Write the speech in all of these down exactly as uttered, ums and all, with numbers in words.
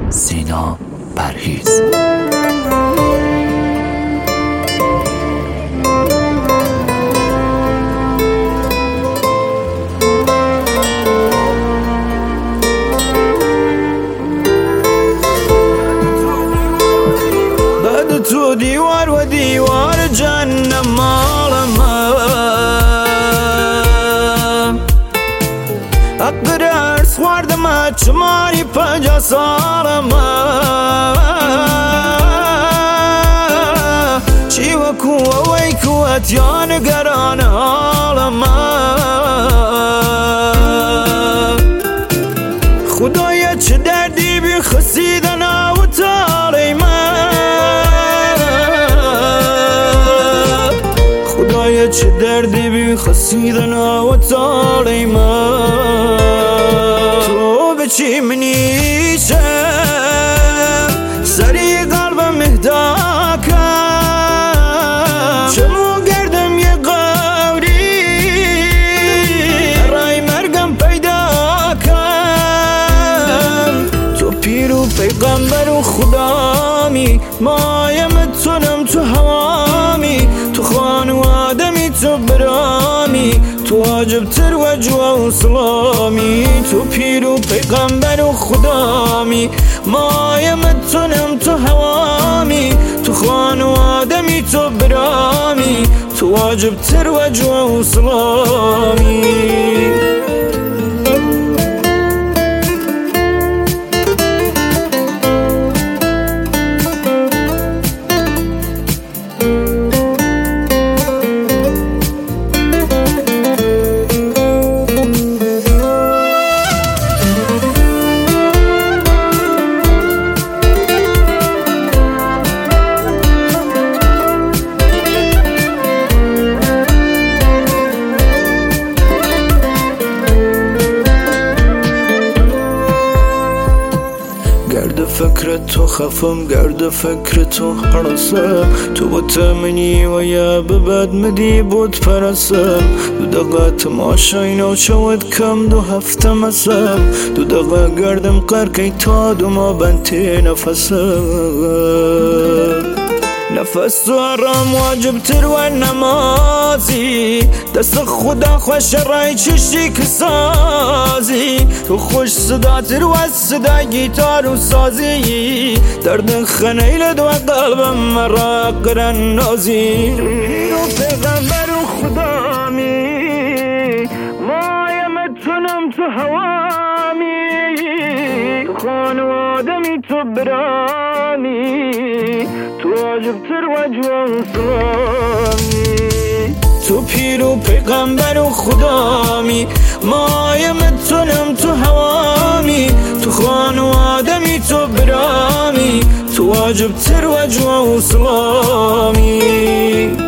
سینا پرهیز. بعد تو دیوار و دیوار جهنم مالمه، اقرار سواردم چماری پنجا سالمه، چی وکو اوی کوتیان گران حالمه، خدایا چه دردی بی خسیدن و تالی من، خدایا چه دردی بی خسیدن و تالی من، تو بچی منیشم سری قلبم اهدا کن، چمو گردم یه قوری رای مرگم پیدا کن، تو پیر و پیغمبر و خدامی، مایم تونم تو هوامی، تو خانوادمی تو برامی، تو واجب تر و جوا و سلامی، تو پیر و پیغمبر و خدامی، مایم تونم تو هوامی، تو خانوادمی تو برامی، تو واجب تر و جوا و سلامی. گرد فکر تو خفم، گرد فکر تو حرسم، تو بتمنی و یا ببد مدی بود پرسم، دو دقیقه تماشای نو شود کم دو هفته مسم، دو دقیقه گردم قرکی تا دو ما بنتی نفسم، نفس تو آرام واجب تر و نمازی، دست خدا خوش رای چشی کسازی، تو خوش صدا تر و صدا گیتار و سازی، درد خنیل دو قلبم مرا قرن نازی، تو پیغمبر و خدامی، مایم تونم تو هوامی، تو خانوادمی تو برامی، تو واجب تر و جوا و سلامی، تو پیر و پیغمبر و خدامی، مایم تونم تو هوامی، تو خانوادمی تو برامی، تو واجب تر و جوا و سلامی.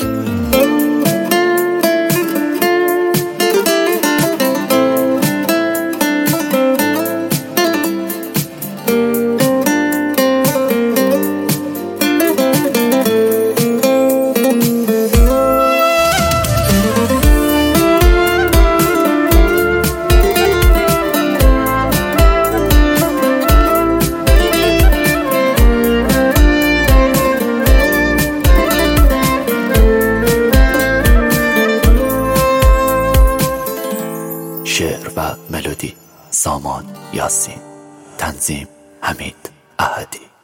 شعر و ملودی سامان یاسین، تنظیم حمید احدی.